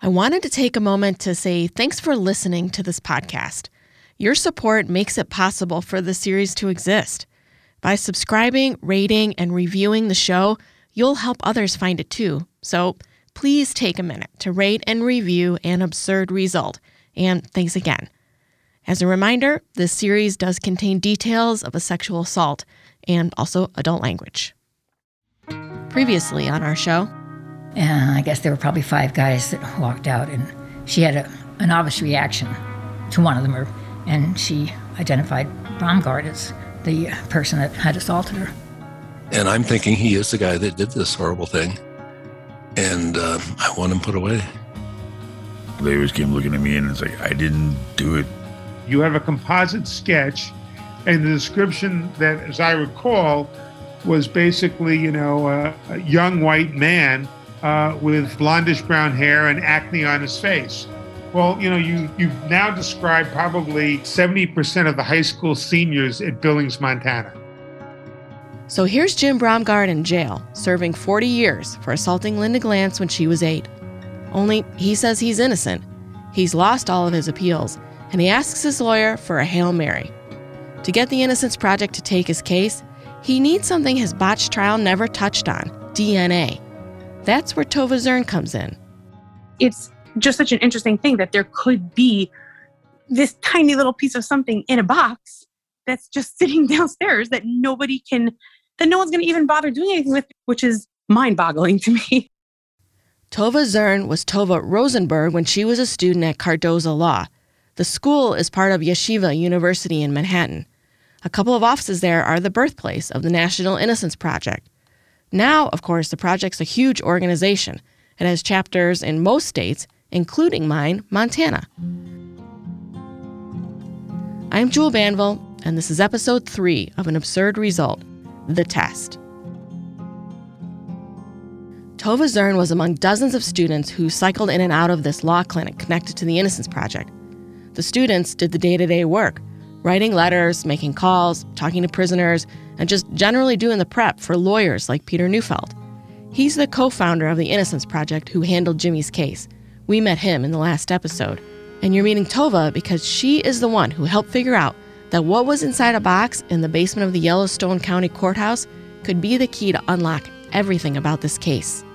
I wanted to take a moment to say thanks for listening to this podcast. Your support makes it possible for the series to exist. By subscribing, rating, and reviewing the show, you'll help others find it too. So please take a minute to rate and review An Absurd Result. And thanks again. As a reminder, this series does contain details of a sexual assault and also adult language. Previously on our show. And I guess there were probably 5 guys that walked out, and she had an obvious reaction to one of them, and she identified Bromgard as the person that had assaulted her. And I'm thinking he is the guy that did this horrible thing, and I want him put away. They always came looking at me, and it's like, I didn't do it. You have a composite sketch, and the description that, as I recall, was basically, a young white man with blondish brown hair and acne on his face. Well, you've now described probably 70% of the high school seniors at Billings, Montana. So here's Jim Bromgard in jail, serving 40 years for assaulting Linda Glantz when she was 8. Only he says he's innocent. He's lost all of his appeals, and he asks his lawyer for a Hail Mary. To get the Innocence Project to take his case, he needs something his botched trial never touched on, DNA. That's where Tova Zern comes in. It's just such an interesting thing that there could be this tiny little piece of something in a box that's just sitting downstairs that no one's going to even bother doing anything with, which is mind-boggling to me. Tova Zern was Tova Rosenberg when she was a student at Cardozo Law. The school is part of Yeshiva University in Manhattan. A couple of offices there are the birthplace of the National Innocence Project. Now, of course, the project's a huge organization. It has chapters in most states, including mine, Montana. I'm Jewel Banville, and this is episode 3 of An Absurd Result, The Test. Tova Zern was among dozens of students who cycled in and out of this law clinic connected to the Innocence Project. The students did the day-to-day work, writing letters, making calls, talking to prisoners, and just generally doing the prep for lawyers like Peter Neufeld. He's the co-founder of the Innocence Project who handled Jimmy's case. We met him in the last episode. And you're meeting Tova because she is the one who helped figure out that what was inside a box in the basement of the Yellowstone County Courthouse could be the key to unlock everything about this case.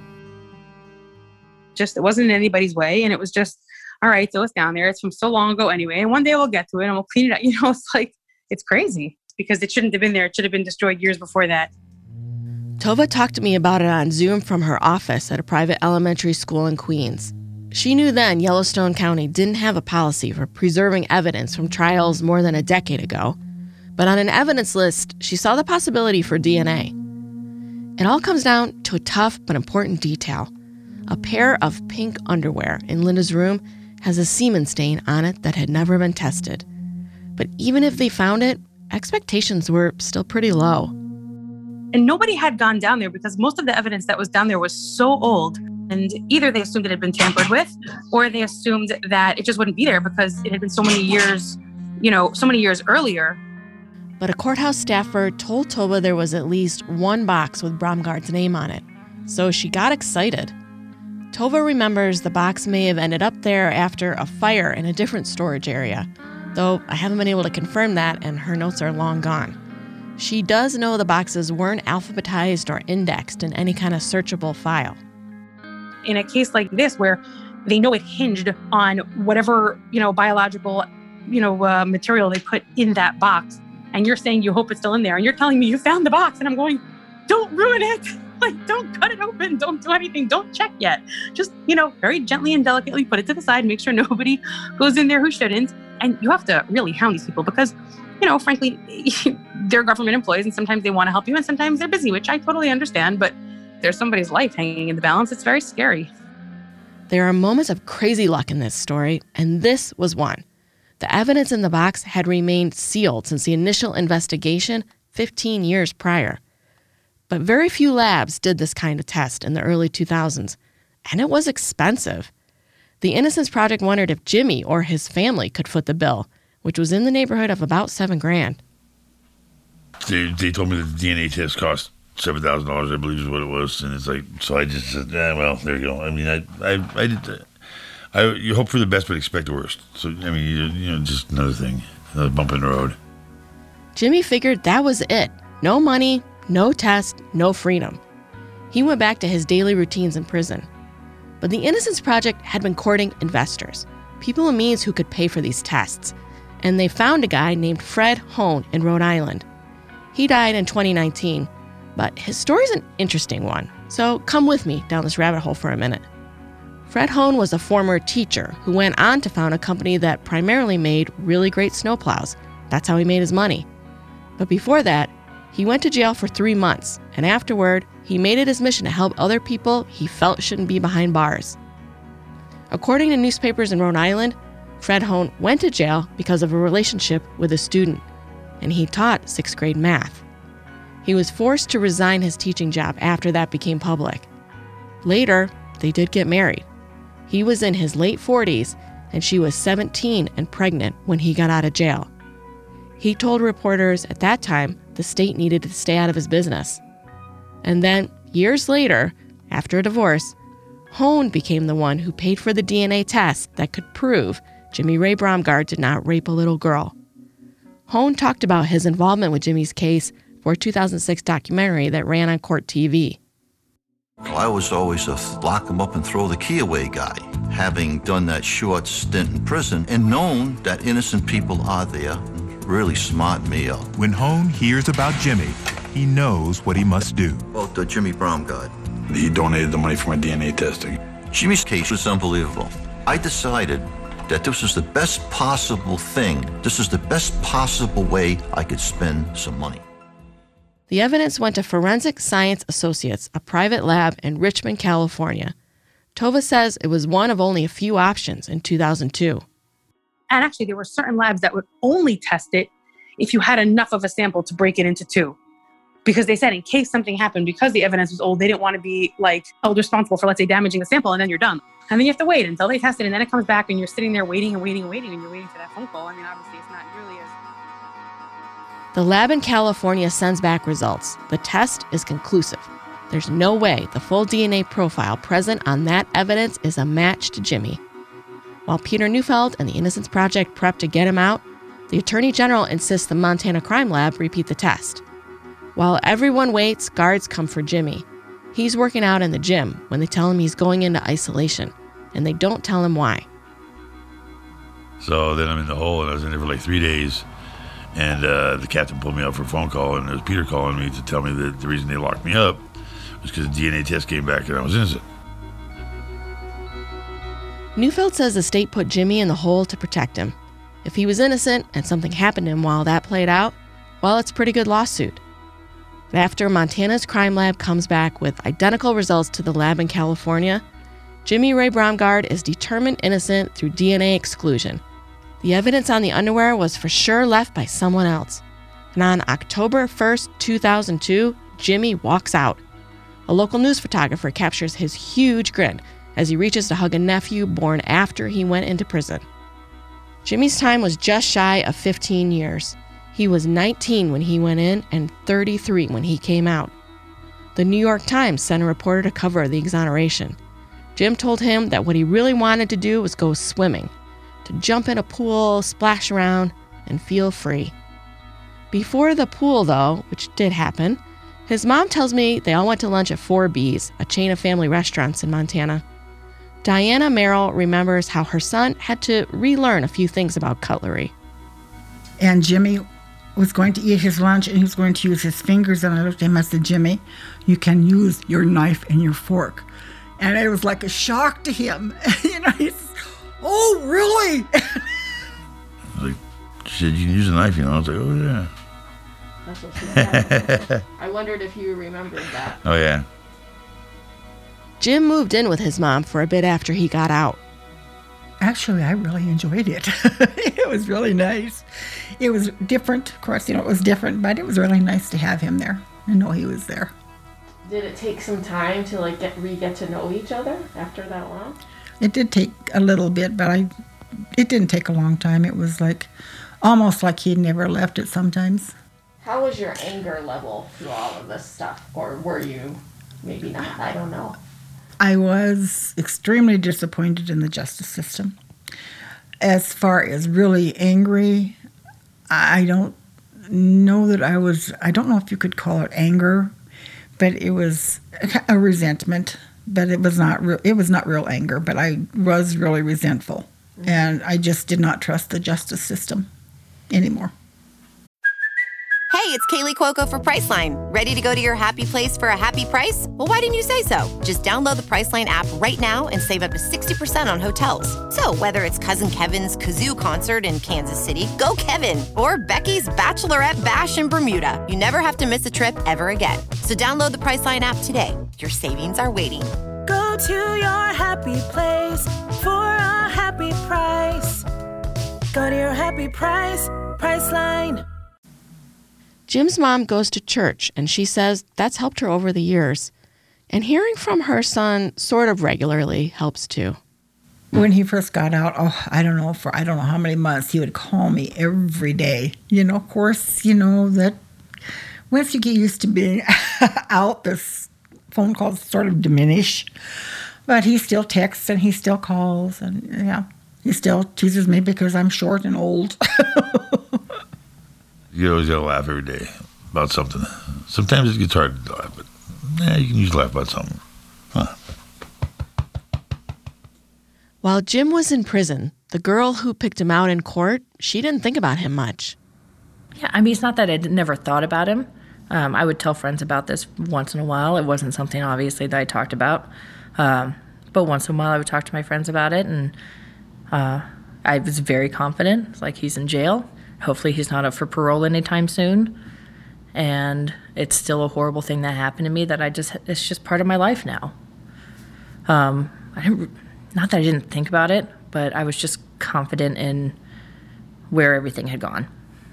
It wasn't in anybody's way, and it was just, all right, so it's down there. It's from so long ago anyway, and one day we'll get to it and we'll clean it up. It's like, it's crazy because it shouldn't have been there. It should have been destroyed years before that. Tova talked to me about it on Zoom from her office at a private elementary school in Queens. She knew then Yellowstone County didn't have a policy for preserving evidence from trials more than a decade ago. But on an evidence list, she saw the possibility for DNA. It all comes down to a tough but important detail. A pair of pink underwear in Linda's room has a semen stain on it that had never been tested. But even if they found it, expectations were still pretty low. And nobody had gone down there because most of the evidence that was down there was so old. And either they assumed it had been tampered with, or they assumed that it just wouldn't be there because it had been so many years earlier. But a courthouse staffer told Tova there was at least one box with Bromgard's name on it. So she got excited. Tova remembers the box may have ended up there after a fire in a different storage area, though I haven't been able to confirm that and her notes are long gone. She does know the boxes weren't alphabetized or indexed in any kind of searchable file. In a case like this where they know it hinged on whatever, biological, material they put in that box, and you're saying you hope it's still in there, and you're telling me you found the box, and I'm going, don't ruin it. Don't cut it open. Don't do anything. Don't check yet. Just, very gently and delicately put it to the side. Make sure nobody goes in there who shouldn't. And you have to really hound these people because, frankly, they're government employees and sometimes they want to help you and sometimes they're busy, which I totally understand. But there's somebody's life hanging in the balance. It's very scary. There are moments of crazy luck in this story, and this was one. The evidence in the box had remained sealed since the initial investigation 15 years prior. But very few labs did this kind of test in the early 2000s, and it was expensive. The Innocence Project wondered if Jimmy or his family could foot the bill, which was in the neighborhood of about $7,000. They told me that the DNA test cost $7,000, I believe is what it was, and it's like, so I just said, well, there you go. I mean, I did. You hope for the best but expect the worst. So, I mean, just another thing, another bump in the road. Jimmy figured that was it. No money, no test, no freedom. He went back to his daily routines in prison. But the Innocence Project had been courting investors, people of means who could pay for these tests. And they found a guy named Fred Hone in Rhode Island. He died in 2019, but his story's an interesting one. So come with me down this rabbit hole for a minute. Fred Hone was a former teacher who went on to found a company that primarily made really great snowplows. That's how he made his money. But before that, he went to jail for 3 months, and afterward, he made it his mission to help other people he felt shouldn't be behind bars. According to newspapers in Rhode Island, Fred Hone went to jail because of a relationship with a student, and he taught 6th grade math. He was forced to resign his teaching job after that became public. Later, they did get married. He was in his late 40s, and she was 17 and pregnant when he got out of jail. He told reporters at that time the state needed to stay out of his business. And then, years later, after a divorce, Hone became the one who paid for the DNA test that could prove Jimmy Ray Bromgard did not rape a little girl. Hone talked about his involvement with Jimmy's case for a 2006 documentary that ran on Court TV. I was always a lock him up and throw the key away guy, having done that short stint in prison and known that innocent people are there, really smart me up. When Hone hears about Jimmy, he knows what he must do. About Jimmy Bromgard. He donated the money for my DNA testing. Jimmy's case was unbelievable. I decided that this was the best possible thing. This is the best possible way I could spend some money. The evidence went to Forensic Science Associates, a private lab in Richmond, California. Tova says it was one of only a few options in 2002. And actually, there were certain labs that would only test it if you had enough of a sample to break it into 2. Because they said in case something happened, because the evidence was old, they didn't want to be held responsible for, let's say, damaging the sample, and then you're done. And then you have to wait until they test it, and then it comes back, and you're sitting there waiting and waiting and waiting, and you're waiting for that phone call. I mean, obviously, it's not nearly as... The lab in California sends back results. The test is conclusive. There's no way the full DNA profile present on that evidence is a match to Jimmy. While Peter Neufeld and the Innocence Project prep to get him out, the Attorney General insists the Montana Crime Lab repeat the test. While everyone waits, guards come for Jimmy. He's working out in the gym when they tell him he's going into isolation, and they don't tell him why. So then I'm in the hole, and I was in there for 3 days. And the captain pulled me out for a phone call, and it was Peter calling me to tell me that the reason they locked me up was because the DNA test came back and I was innocent. Neufeld says the state put Jimmy in the hole to protect him. If he was innocent and something happened to him while that played out, well, it's a pretty good lawsuit. But after Montana's crime lab comes back with identical results to the lab in California, Jimmy Ray Bromgard is determined innocent through DNA exclusion. The evidence on the underwear was for sure left by someone else. And on October 1st, 2002, Jimmy walks out. A local news photographer captures his huge grin as he reaches to hug a nephew born after he went into prison. Jimmy's time was just shy of 15 years. He was 19 when he went in and 33 when he came out. The New York Times sent a reporter to cover the exoneration. Jim told him that what he really wanted to do was go swimming, to jump in a pool, splash around, and feel free. Before the pool, though, which did happen, his mom tells me they all went to lunch at 4B's, a chain of family restaurants in Montana. Diana Merrill remembers how her son had to relearn a few things about cutlery. And Jimmy was going to eat his lunch, and he was going to use his fingers, and I looked at him and I said, "Jimmy, you can use your knife and your fork." And it was like a shock to him. He says, "Oh, really?" I was like, she said, "You can use a knife, I was like, "Oh, yeah." That's what she said. I wondered if you remembered that. Oh, yeah. Jim moved in with his mom for a bit after he got out. Actually, I really enjoyed it. It was really nice. It was different. Of course, it was different, but it was really nice to have him there and know he was there. Did it take some time to get to know each other after that long? It did take a little bit, but it didn't take a long time. It was almost like he'd never left it sometimes. How was your anger level through all of this stuff? Or were you maybe not? I don't know. I was extremely disappointed in the justice system. As far as really angry, I don't know that I don't know if you could call it anger, but it was a resentment, but it was not real anger, but I was really resentful. And I just did not trust the justice system anymore. Hey, it's Kaylee Cuoco for Priceline. Ready to go to your happy place for a happy price? Well, why didn't you say so? Just download the Priceline app right now and save up to 60% on hotels. So whether it's Cousin Kevin's Kazoo Concert in Kansas City, go Kevin, or Becky's Bachelorette Bash in Bermuda, you never have to miss a trip ever again. So download the Priceline app today. Your savings are waiting. Go to your happy place for a happy price. Go to your happy price, Priceline. Jim's mom goes to church, and she says that's helped her over the years. And hearing from her son sort of regularly helps too. When he first got out, I don't know how many months, he would call me every day. Of course, that once you get used to being out, this phone calls sort of diminish. But he still texts and he still calls, and he still teases me because I'm short and old. You always got to laugh every day about something. Sometimes it gets hard to laugh, but you can usually laugh about something. Huh. While Jim was in prison, the girl who picked him out in court, she didn't think about him much. Yeah, I mean, it's not that I never thought about him. I would tell friends about this once in a while. It wasn't something, obviously, that I talked about. But once in a while, I would talk to my friends about it, and I was very confident. It's like, he's in jail. Hopefully he's not up for parole anytime soon. And it's still a horrible thing that happened to me that it's just part of my life now. Not that I didn't think about it, but I was just confident in where everything had gone.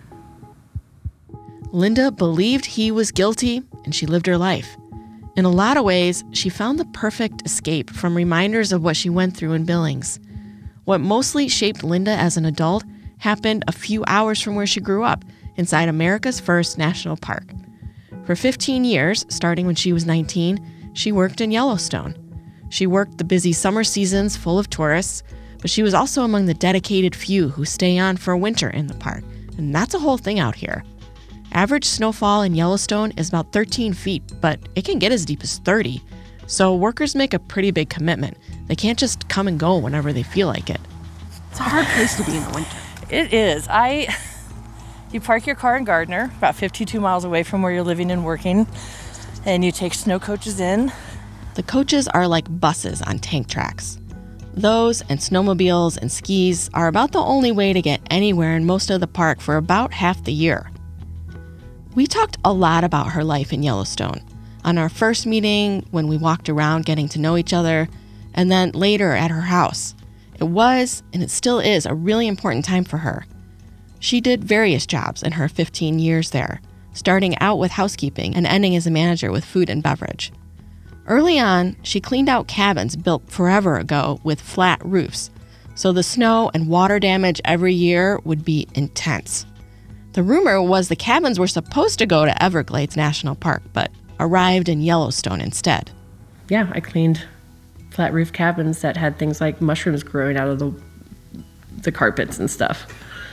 Linda believed he was guilty, and she lived her life. In a lot of ways, she found the perfect escape from reminders of what she went through in Billings. What mostly shaped Linda as an adult happened a few hours from where she grew up, inside America's first national park. For 15 years, starting when she was 19, she worked in Yellowstone. She worked the busy summer seasons full of tourists, but she was also among the dedicated few who stay on for winter in the park, and that's a whole thing out here. Average snowfall in Yellowstone is about 13 feet, but it can get as deep as 30, so workers make a pretty big commitment. They can't just come and go whenever they feel like it. It's a hard place to be in the winter. It is. You park your car in Gardner, about 52 miles away from where you're living and working, and you take snow coaches in. The coaches are like buses on tank tracks. Those and snowmobiles and skis are about the only way to get anywhere in most of the park for about half the year. We talked a lot about her life in Yellowstone. On our first meeting, when we walked around getting to know each other, and then later at her house. It was, and it still is, a really important time for her. She did various jobs in her 15 years there, starting out with housekeeping and ending as a manager with food and beverage. Early on, she cleaned out cabins built forever ago with flat roofs, so the snow and water damage every year would be intense. The rumor was the cabins were supposed to go to Everglades National Park, but arrived in Yellowstone instead. Yeah, I cleaned flat roof cabins that had things like mushrooms growing out of the carpets and stuff.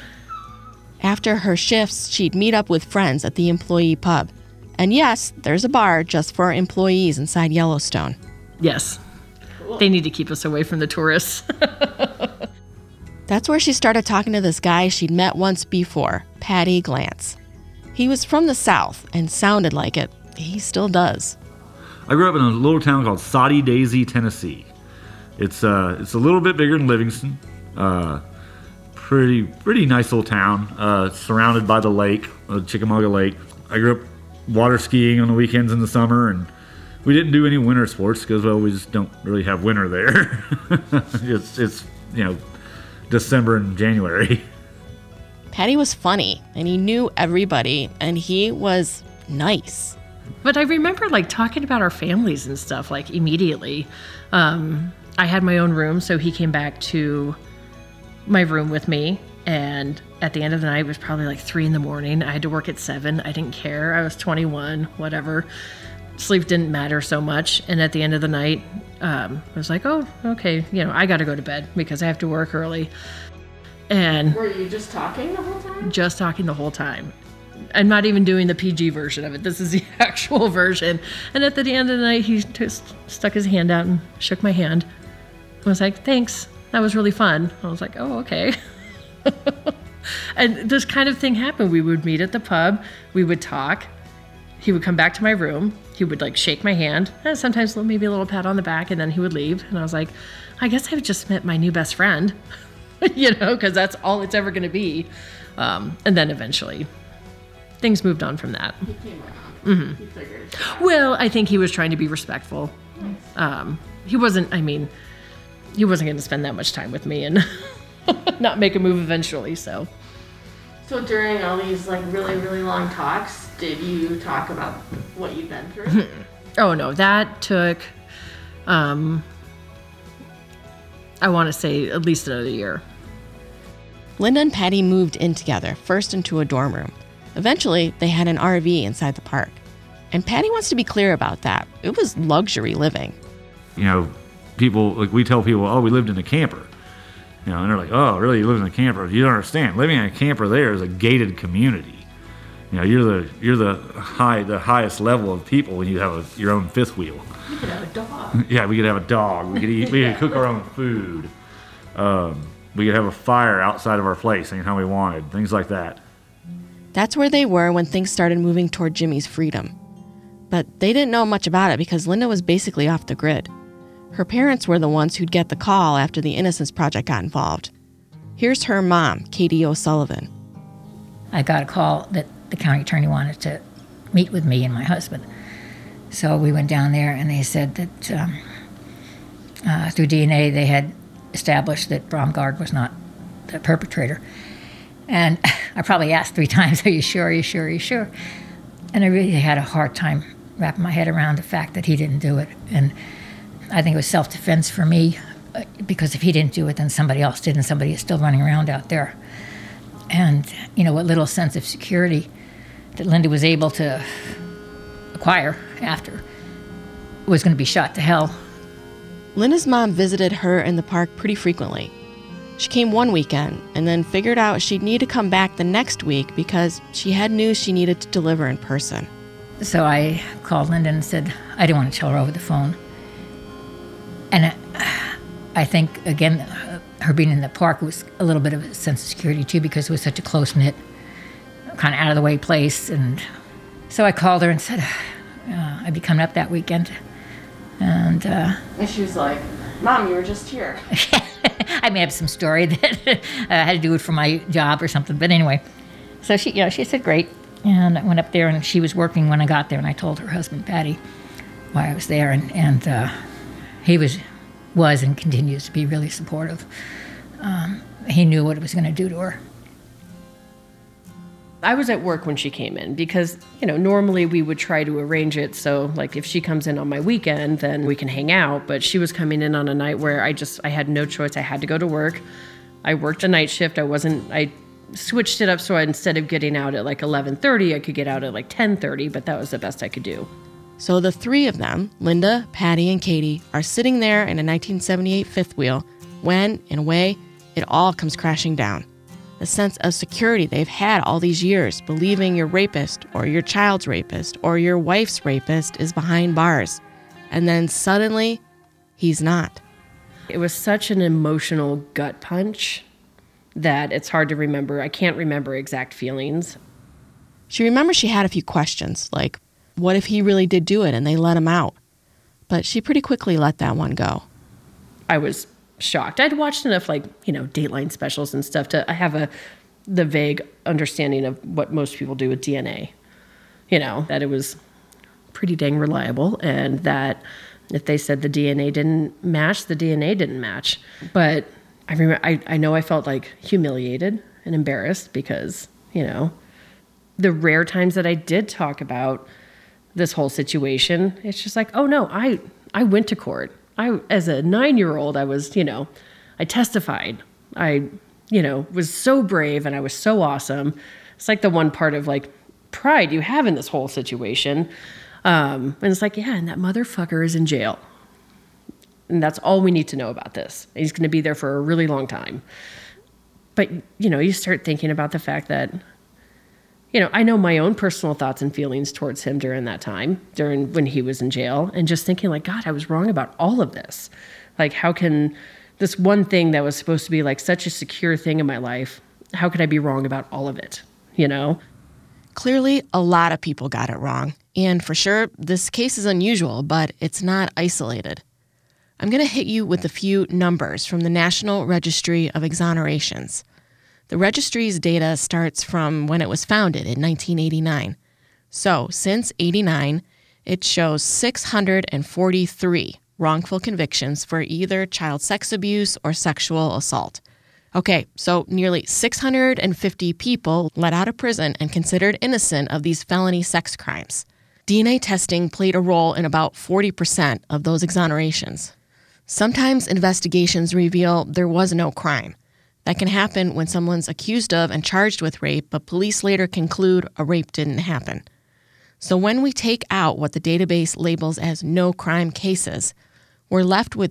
After her shifts, she'd meet up with friends at the employee pub. And yes, there's a bar just for employees inside Yellowstone. Yes. They need to keep us away from the tourists. That's where she started talking to this guy she'd met once before, Patty Glantz. He was from the South and sounded like it. He still does. I grew up in a little town called Soddy Daisy, Tennessee. It's a little bit bigger than Livingston. Pretty nice little town. Surrounded by the lake, Chickamauga Lake. I grew up water skiing on the weekends in the summer, and we didn't do any winter sports because we just don't really have winter there. it's December and January. Patty was funny, and he knew everybody, and he was nice. But I remember talking about our families and stuff immediately. I had my own room, so he came back to my room with me, and at the end of the night it was probably 3 a.m. I had to work at 7. I didn't care. I was 21, whatever. sleep didn't matter so much. And at the end of the night, I was like, oh, okay, I got to go to bed because I have to work early. And were you just talking the whole time? Just talking the whole time. I'm not even doing the PG version of it. This is the actual version. And at the end of the night, he just stuck his hand out and shook my hand. I was like, thanks. That was really fun. I was like, oh, okay. And this kind of thing happened. We would meet at the pub. We would talk. He would come back to my room. He would like shake my hand. And sometimes maybe a little pat on the back, and then he would leave. And I was like, I guess I've just met my new best friend, because that's all it's ever going to be. And then eventually things moved on from that. He came around. Mm-hmm. He figured it out. Well, I think he was trying to be respectful. He wasn't going to spend that much time with me and not make a move eventually. So during all these like really, really long talks, did you talk about what you've been through? Oh no, that took, I want to say at least another year. Linda and Patty moved in together, first into a dorm room. Eventually, they had an RV inside the park. And Patty wants to be clear about that. It was luxury living. People, like we tell people, oh, we lived in a camper. And they're like, oh, really, you live in a camper? You don't understand. Living in a camper there is a gated community. You're the highest level of people when you have your own fifth wheel. We could have a dog. Yeah, we could have a dog. We could eat. We could cook our own food. We could have a fire outside of our place anytime we wanted. Things like that. That's where they were when things started moving toward Jimmy's freedom. But they didn't know much about it because Linda was basically off the grid. Her parents were the ones who'd get the call after the Innocence Project got involved. Here's her mom, Katie O'Sullivan. I got a call that the county attorney wanted to meet with me and my husband. So we went down there, and they said that through DNA they had established that Bromgard was not the perpetrator. And I probably asked 3 times, are you sure, are you sure, are you sure? And I really had a hard time wrapping my head around the fact that he didn't do it. And I think it was self-defense for me, because if he didn't do it, then somebody else did, and somebody is still running around out there. And, what little sense of security that Linda was able to acquire after was going to be shot to hell. Linda's mom visited her in the park pretty frequently. She came one weekend and then figured out she'd need to come back the next week because she had news she needed to deliver in person. So I called Linda and said, I didn't want to tell her over the phone. And I think, again, her being in the park was a little bit of a sense of security, too, because it was such a close-knit, kind of out-of-the-way place. And so I called her and said, I'd be coming up that weekend. And she was like, Mom, you were just here. I may have some story that I had to do it for my job or something. But anyway, so she said, great. And I went up there, and she was working when I got there. And I told her husband, Patty, why I was there. And he was and continues to be really supportive. He knew what it was going to do to her. I was at work when she came in because, normally we would try to arrange it so, like, if she comes in on my weekend, then we can hang out. But she was coming in on a night where I had no choice. I had to go to work. I worked a night shift. I switched it up so instead of getting out at like 11:30, I could get out at like 10:30, but that was the best I could do. So the 3 of them, Linda, Patty, and Katie, are sitting there in a 1978 fifth wheel when, in a way, it all comes crashing down. The sense of security they've had all these years, believing your rapist or your child's rapist or your wife's rapist is behind bars. And then suddenly, he's not. It was such an emotional gut punch that it's hard to remember. I can't remember exact feelings. She remembers she had a few questions, like, what if he really did do it and they let him out? But she pretty quickly let that one go. I was shocked. I'd watched enough, Dateline specials and stuff to have the vague understanding of what most people do with DNA. That it was pretty dang reliable, and that if they said the DNA didn't match, the DNA didn't match. But I remember, I know I felt humiliated and embarrassed because, the rare times that I did talk about this whole situation, it's just like, oh no, I went to court. As a 9-year-old, I was, I testified. I, was so brave and I was so awesome. It's like the one part of pride you have in this whole situation. And it's like, yeah, and that motherfucker is in jail. And that's all we need to know about this. He's going to be there for a really long time. But, you start thinking about the fact that, I know my own personal thoughts and feelings towards him during that time, during when he was in jail, and just thinking like, God, I was wrong about all of this. Like, how can this one thing that was supposed to be like such a secure thing in my life, how could I be wrong about all of it, Clearly, a lot of people got it wrong. And for sure, this case is unusual, but it's not isolated. I'm going to hit you with a few numbers from the National Registry of Exonerations. The registry's data starts from when it was founded in 1989. So, since 89, it shows 643 wrongful convictions for either child sex abuse or sexual assault. Okay, so nearly 650 people let out of prison and considered innocent of these felony sex crimes. DNA testing played a role in about 40% of those exonerations. Sometimes investigations reveal there was no crime. That can happen when someone's accused of and charged with rape, but police later conclude a rape didn't happen. So when we take out what the database labels as no crime cases, we're left with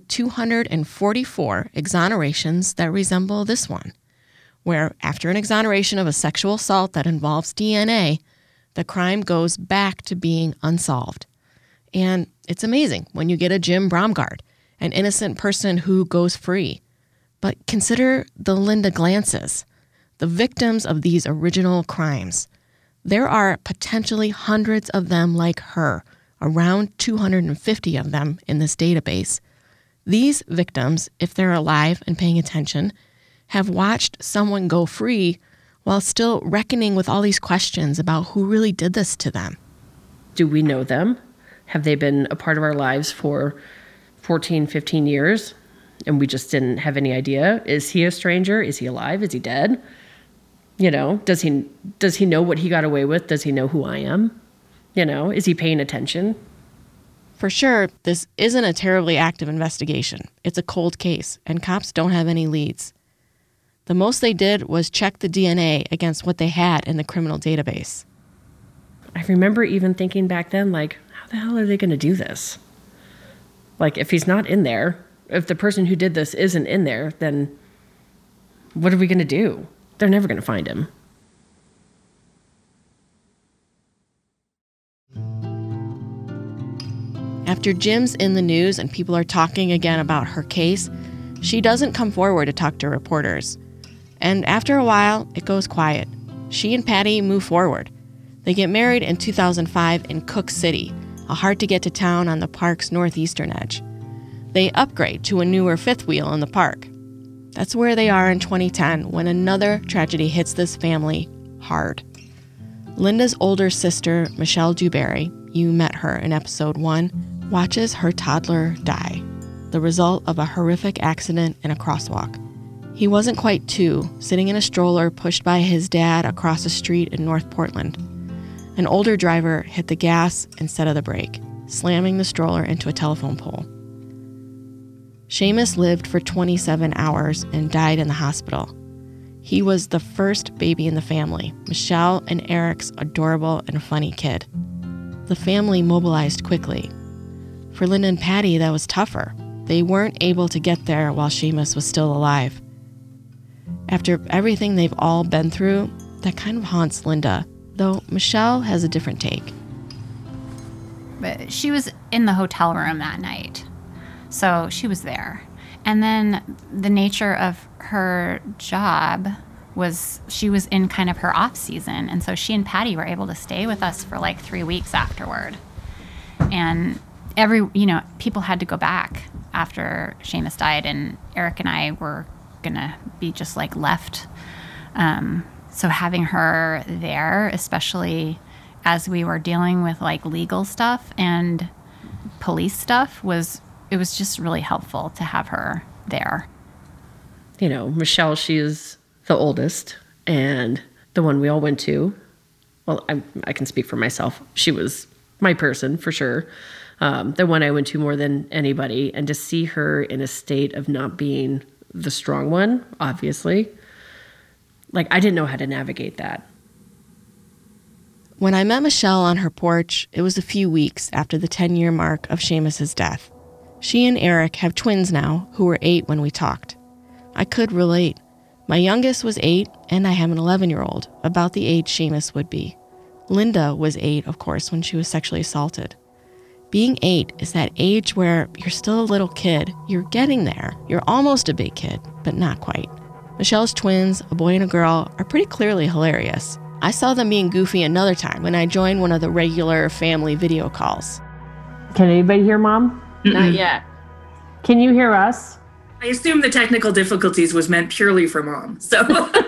244 exonerations that resemble this one, where after an exoneration of a sexual assault that involves DNA, the crime goes back to being unsolved. And it's amazing when you get a Jim Bromgard, an innocent person who goes free. But consider the Linda Glances, the victims of these original crimes. There are potentially hundreds of them like her, around 250 of them in this database. These victims, if they're alive and paying attention, have watched someone go free while still reckoning with all these questions about who really did this to them. Do we know them? Have they been a part of our lives for 14, 15 years? And we just didn't have any idea. Is he a stranger? Is he alive? Is he dead? Does he know what he got away with? Does he know who I am? Is he paying attention? For sure, this isn't a terribly active investigation. It's a cold case, and cops don't have any leads. The most they did was check the DNA against what they had in the criminal database. I remember even thinking back then, like, how the hell are they going to do this? Like, if he's not in there, if the person who did this isn't in there, then what are we going to do? They're never going to find him. After Jim's in the news and people are talking again about her case, she doesn't come forward to talk to reporters. And after a while, it goes quiet. She and Patty move forward. They get married in 2005 in Cook City, a hard-to-get-to town on the park's northeastern edge. They upgrade to a newer fifth wheel in the park. That's where they are in 2010 when another tragedy hits this family hard. Linda's older sister, Michelle Dewberry, you met her in episode 1, watches her toddler die, the result of a horrific accident in a crosswalk. He wasn't quite 2, sitting in a stroller pushed by his dad across a street in North Portland. An older driver hit the gas instead of the brake, slamming the stroller into a telephone pole. Seamus lived for 27 hours and died in the hospital. He was the first baby in the family, Michelle and Eric's adorable and funny kid. The family mobilized quickly. For Linda and Patty, that was tougher. They weren't able to get there while Seamus was still alive. After everything they've all been through, that kind of haunts Linda, though Michelle has a different take. But she was in the hotel room that night, so she was there. And then the nature of her job was she was in kind of her off season, and so she and Patty were able to stay with us for like 3 weeks afterward. And people had to go back after Seamus died, and Eric and I were gonna be just like left. So having her there, especially as we were dealing with like legal stuff and police stuff, it was just really helpful to have her there. Michelle, she is the oldest and the one we all went to. Well, I can speak for myself. She was my person for sure. The one I went to more than anybody, and to see her in a state of not being the strong one, obviously, like I didn't know how to navigate that. When I met Michelle on her porch, it was a few weeks after the 10-year mark of Seamus's death. She and Eric have twins now who were 8 when we talked. I could relate. My youngest was 8, and I have an 11-year-old, about the age Seamus would be. Linda was 8, of course, when she was sexually assaulted. Being 8 is that age where you're still a little kid. You're getting there. You're almost a big kid, but not quite. Michelle's twins, a boy and a girl, are pretty clearly hilarious. I saw them being goofy another time when I joined one of the regular family video calls. Can anybody hear Mom? Not yet. Can you hear us? I assume the technical difficulties was meant purely for Mom. So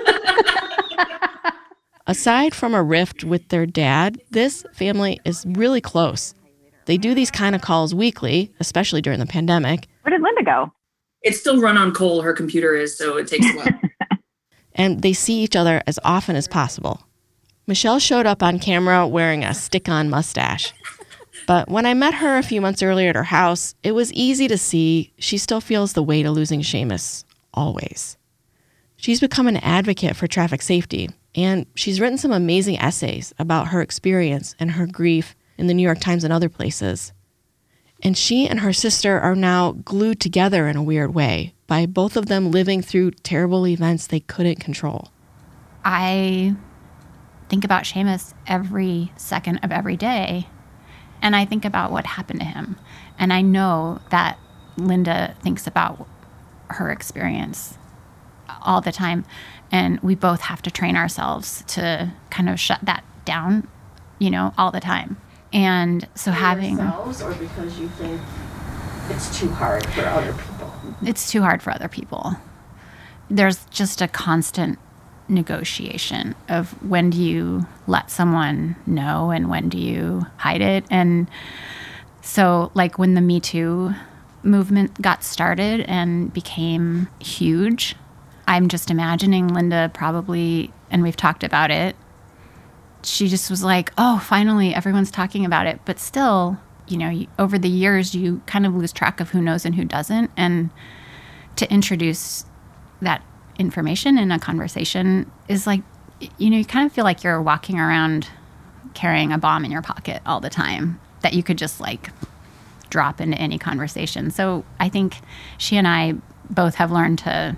Aside from a rift with their dad, this family is really close. They do these kind of calls weekly, especially during the pandemic. Where did Linda go? It's still run on coal, her computer is, so it takes a while. And they see each other as often as possible. Michelle showed up on camera wearing a stick-on mustache. But when I met her a few months earlier at her house, it was easy to see she still feels the weight of losing Seamus, always. She's become an advocate for traffic safety, and she's written some amazing essays about her experience and her grief in the New York Times and other places. And she and her sister are now glued together in a weird way by both of them living through terrible events they couldn't control. I think about Seamus every second of every day, and I think about what happened to him. And I know that Linda thinks about her experience all the time, and we both have to train ourselves to kind of shut that down, all the time. And so having yourselves, or because you think it's too hard for other people? It's too hard for other people. There's just a constant negotiation of when do you let someone know and when do you hide it. And so like when the Me Too movement got started and became huge, I'm just imagining Linda probably, and we've talked about it, she just was like, oh, finally everyone's talking about it. But still, over the years, you kind of lose track of who knows and who doesn't. And to introduce that information in a conversation is like, you kind of feel like you're walking around carrying a bomb in your pocket all the time that you could just like drop into any conversation. So I think she and I both have learned to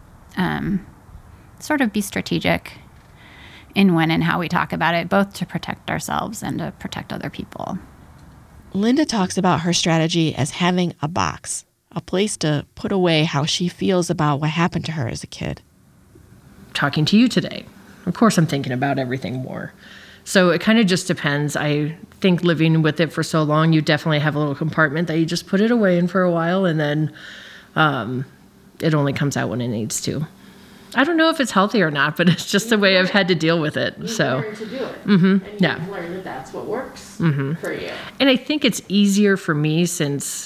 sort of be strategic in when and how we talk about it, both to protect ourselves and to protect other people. Linda talks about her strategy as having a box, a place to put away how she feels about what happened to her as a kid. Talking to you today, of course I'm thinking about everything more. So it kind of just depends. I think living with it for so long, you definitely have a little compartment that you just put it away in for a while, and then it only comes out when it needs to. I don't know if it's healthy or not, but it's just the way I've had to deal with it. You've learned to do it. Mm-hmm. And Yeah. you've learned that that's what works for you. And I think it's easier for me since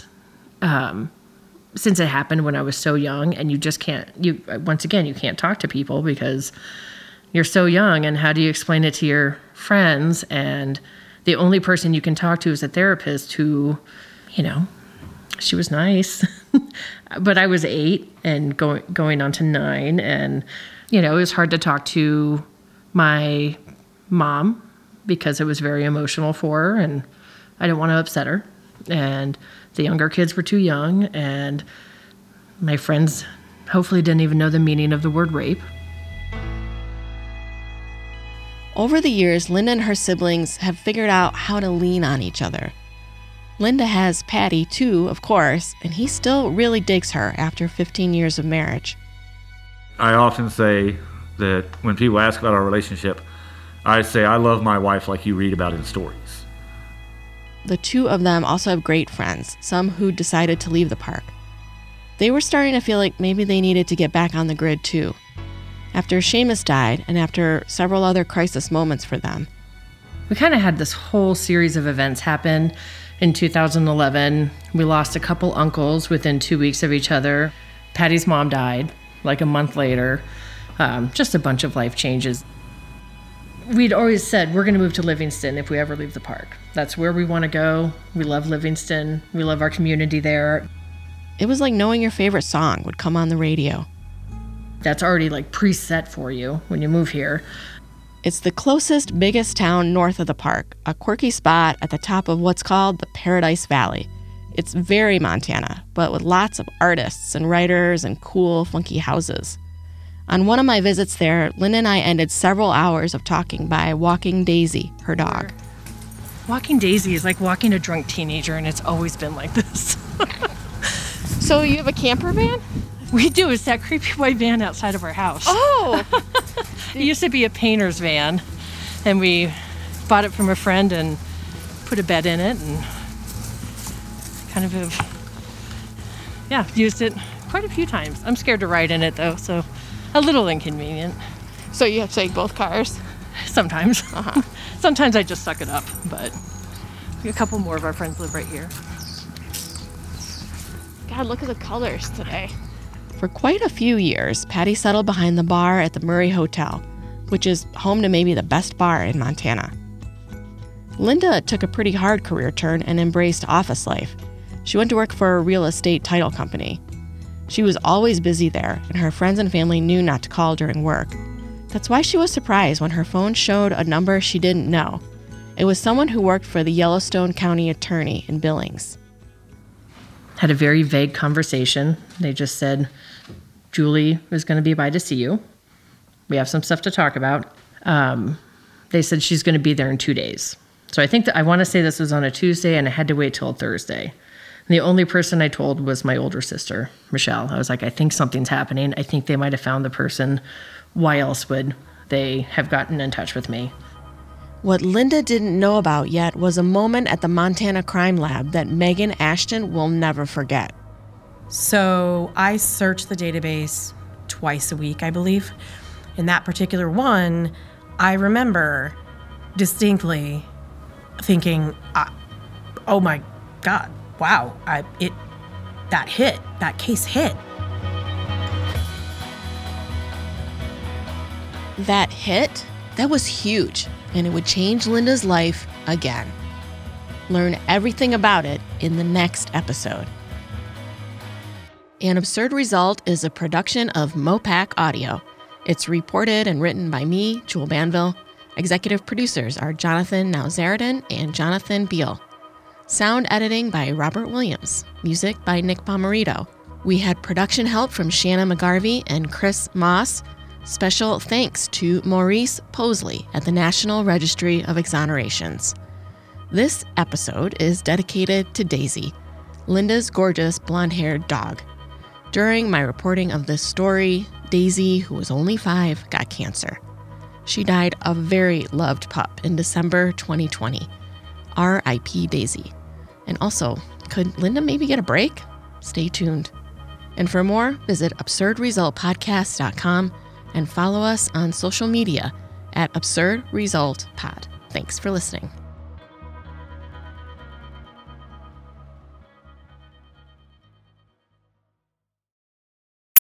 it happened when I was so young, and you just can't, you can't talk to people because you're so young, and how do you explain it to your friends? And the only person you can talk to is a therapist who, she was nice, but I was 8 and going on to 9, and, it was hard to talk to my mom because it was very emotional for her, and I didn't want to upset her. And the younger kids were too young, and my friends hopefully didn't even know the meaning of the word rape. Over the years, Linda and her siblings have figured out how to lean on each other. Linda has Patty too, of course, and he still really digs her after 15 years of marriage. I often say that when people ask about our relationship, I say I love my wife like you read about in stories. The two of them also have great friends, some who decided to leave the park. They were starting to feel like maybe they needed to get back on the grid too. After Seamus died, and after several other crisis moments for them. We kind of had this whole series of events happen. In 2011, we lost a couple uncles within 2 weeks of each other. Patty's mom died like a month later. Just a bunch of life changes. We'd always said we're going to move to Livingston if we ever leave the park. That's where we want to go. We love Livingston. We love our community there. It was like knowing your favorite song would come on the radio. That's already like preset for you when you move here. It's the closest, biggest town north of the park, a quirky spot at the top of what's called the Paradise Valley. It's very Montana, but with lots of artists and writers and cool, funky houses. On one of my visits there, Linda and I ended several hours of talking by walking Daisy, her dog. Walking Daisy is like walking a drunk teenager, and it's always been like this. So you have a camper van? We do. It's that creepy white van outside of our house. Oh! It used to be a painter's van, and we bought it from a friend and put a bed in it and kind of used it quite a few times. I'm scared to ride in it, though, so a little inconvenient. So you have to take both cars? Sometimes. Sometimes I just suck it up, but a couple more of our friends live right here. God, look at the colors today. For quite a few years, Patty settled behind the bar at the Murray Hotel, which is home to maybe the best bar in Montana. Linda took a pretty hard career turn and embraced office life. She went to work for a real estate title company. She was always busy there, and her friends and family knew not to call during work. That's why she was surprised when her phone showed a number she didn't know. It was someone who worked for the Yellowstone County Attorney in Billings. Had a very vague conversation. They just said, Julie is going to be by to see you. We have some stuff to talk about. They said she's going to be there in 2 days. So I think that I want to say this was on a Tuesday, and I had to wait till Thursday. And the only person I told was my older sister, Michelle. I was like, I think something's happening. I think they might have found the person. Why else would they have gotten in touch with me? What Linda didn't know about yet was a moment at the Montana Crime Lab that Megan Ashton will never forget. So I search the database twice a week, I believe. In that particular one, I remember distinctly thinking, oh my God, wow, that case hit. That hit? That was huge, and it would change Linda's life again. Learn everything about it in the next episode. An Absurd Result is a production of Mopac Audio. It's reported and written by me, Jewel Banville. Executive producers are Jonathan Nowzaradan and Jonathan Beal. Sound editing by Robert Williams. Music by Nick Bomarito. We had production help from Shanna McGarvey and Chris Moss. Special thanks to Maurice Posley at the National Registry of Exonerations. This episode is dedicated to Daisy, Linda's gorgeous blonde-haired dog. During my reporting of this story, Daisy, who was only 5, got cancer. She died a very loved pup in December 2020. R.I.P. Daisy. And also, could Linda maybe get a break? Stay tuned. And for more, visit absurdresultpodcast.com and follow us on social media at Absurd Result Pod. Thanks for listening.